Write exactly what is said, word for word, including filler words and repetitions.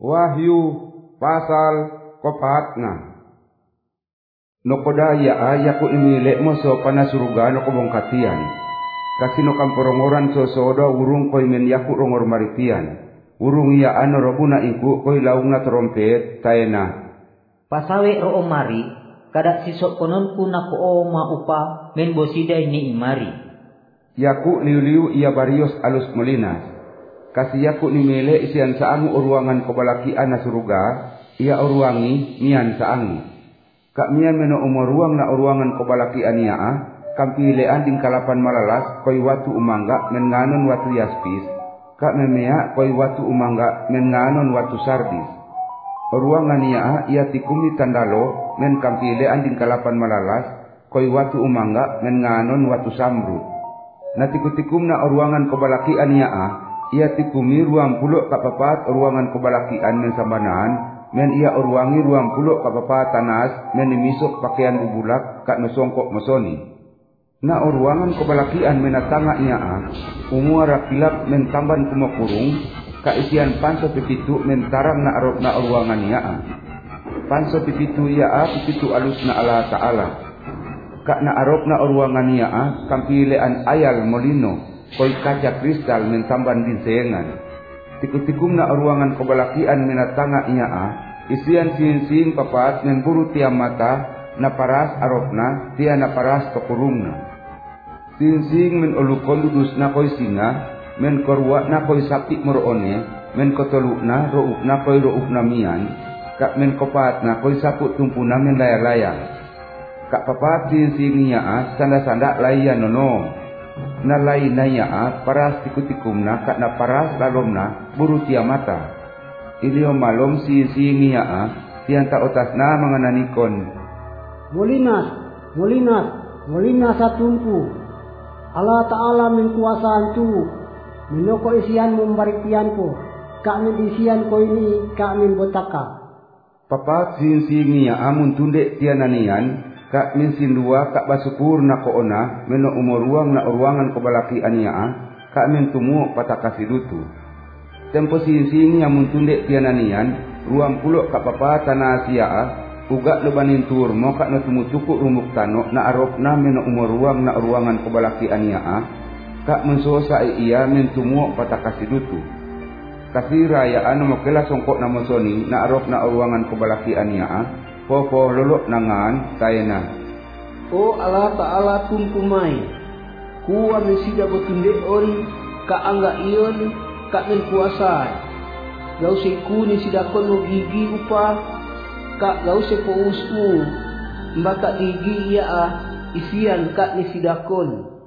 Wahyu pasal kopatna. Nokoda ya ayaku imilek mo so panasuruga no kobongkatian. Kasi no kamporongoran so soda urung koy men yaku rongor maritian. Urung iya ano robuna iku koy laung na trompet taena. Pasawe ro mari kada sisok konon ku na ko maupa men bosida ni imari. Yaku liu-liu iya barios alus molinas. Kasi yaku ni mele isian saangu uruangan kobalakian na suruga, iya uruangi mian saangi. Kak mian meno umuruang na uruangan kobalakian iya ah, kampilean ding kalapan malalas koy watu umangga men nganon watu yaspis, kak memea koy watu umangga men nganon watu sardis. Uruangan iya ah, iya tikumi tandalo men kampilean ding kalapan malalas koy watu umangga men nganon watu samrut. Na tiku-tikum na uruangan kobalakian iya ah, ia tikumi ruang puluk kapapat ruangan kebalakian men sambanaan men ia uruangi ruang puluk kapapat tanas men misuk pakaian bubulak kak nosongkok mesoni. Na uruangan kebalakian men atanga ia ah umuara kilap men tamban kumakurung kak isian panso pipitu men tarang na arop na uruangan ia ah. Panso pipitu ia ah pipitu alus na Allah Ta'ala. Kak na arop na uruangan ia ah kampilean ayal molino koy kaca kristal men tamban din sayangan. Tiku-tikum na ruangan kebalakian menatanga iya ah, isian sin-sin papat men buru tiam mata na paras aropna tia na paras kekurungna. Sin-sin men ulukon dudus na koy singa, men korwa na koy sapi moroone, men kotoluk na rouk na koy rouk na mian, kak men kopat na koy saput tumpuna men layar-layar. Kak papat sin-sin iya ah, sanda-sanda layan nono. Na lain na iya ah, paras tiku-tikum na kak na paras lalom na buru tia mata. Ilio malom si-si iya ah, tiyan ta otas na mga nanikon. Molinas, molinas, molinas sa tumpu. Allah Ta'ala menkuasaan tu. Minoko isian membaritian ko. Kak min isian ko ini, kak min botaka. Papat si-si iya ah, muntunde tiyan nanian. Kak min sindua kak basukur na koona meno umuruang na uruangan kebalakian iya ah, kak min tumu patakasi dutu. Tempo sinsingi yang muntunde tiananian ruang puluk kak papa tanah asia ah, uga lebanin tur mo kak na tumutuku rumuk tano na arop na meno umuruang na uruangan kebalakian iya ah, kak mensosa iya min tumu patakasi dutu. Kasi rayaan mo kela songkok na mosoni na arop na uruangan kebalakian iya ah, popo lolok nangan taena. O Allah Ta'ala tumkumai, kuwa mesida botunde ori ka angga iyon ka men kuasa. Gau se kuni sidakon mo gigi upa ka gau se pousmu mbaka gigi iya ah isian ka ni sidakon.